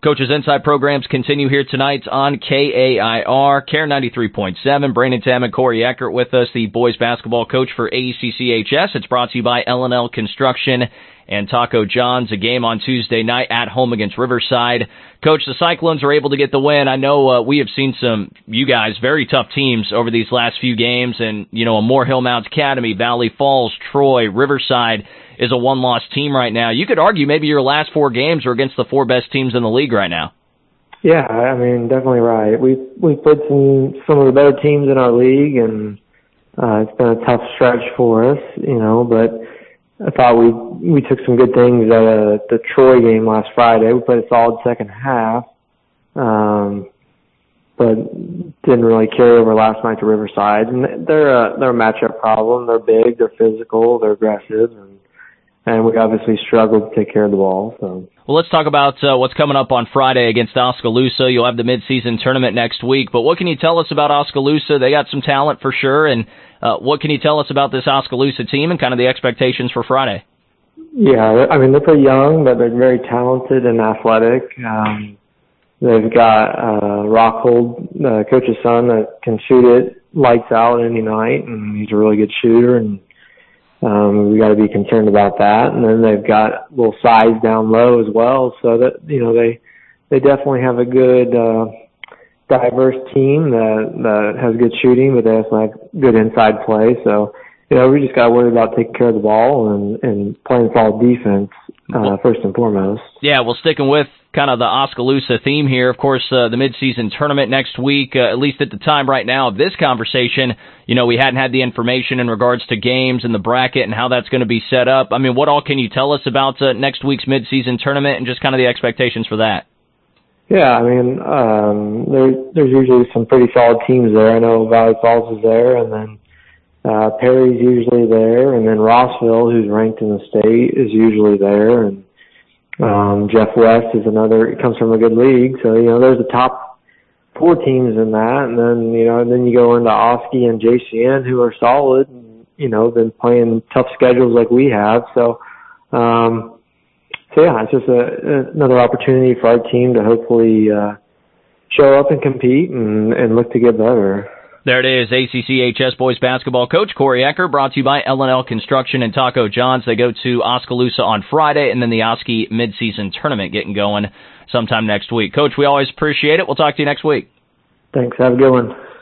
Coach's Inside programs continue here tonight on KAIR, KAIR 93.7. Brandon Tam and Corey Eckert with us, the boys basketball coach for ACCHS. It's brought to you by L&L Construction and Taco John's, a game on Tuesday night at home against Riverside. Coach, the Cyclones are able to get the win. I know we have seen you guys, very tough teams over these last few games, and, a Moore Hill Mounts Academy, Valley Falls, Troy, Riverside is a one-loss team right now. You could argue maybe your last 4 games are against the 4 best teams in the league right now. Yeah, definitely right. We've played some of the better teams in our league, and it's been a tough stretch for us, but I thought we took some good things out of the Troy game last Friday. We played a solid second half, but didn't really carry over last night to Riverside. And they're a matchup problem. They're big, they're physical, they're aggressive, and we obviously struggled to take care of the ball. So. Well, let's talk about what's coming up on Friday against Oskaloosa. You'll have the midseason tournament next week, but what can you tell us about Oskaloosa? They got some talent for sure, and what can you tell us about this Oskaloosa team and kind of the expectations for Friday? Yeah, they're pretty young, but they're very talented and athletic. They've got Rockhold, coach's son, that can shoot it lights out any night, and he's a really good shooter, and we got to be concerned about that. And then they've got a little size down low as well, so that they definitely have a good diverse team that has good shooting, but they also have good inside play. So we just got to worry about taking care of the ball and playing solid defense first and foremost. Yeah, well, sticking with kind of the Oskaloosa theme here, of course, the midseason tournament next week, at least at the time right now of this conversation, we hadn't had the information in regards to games and the bracket and how that's going to be set up. What all can you tell us about next week's midseason tournament and just kind of the expectations for that? Yeah, there's usually some pretty solid teams there. I know Valley Falls is there, and then Perry's usually there, and then Rossville, who's ranked in the state, is usually there, and Jeff West is another. It comes from a good league, so there's the top 4 teams in that, and then you go into Oski and JCN, who are solid, and been playing tough schedules like we have. So yeah, it's just another opportunity for our team to hopefully show up and compete and look to get better. There it is, ACCHS boys basketball coach Corey Eckert, brought to you by L&L Construction and Taco John's. They go to Oskaloosa on Friday, and then the Oski midseason tournament getting going sometime next week. Coach, we always appreciate it. We'll talk to you next week. Thanks. Have a good one.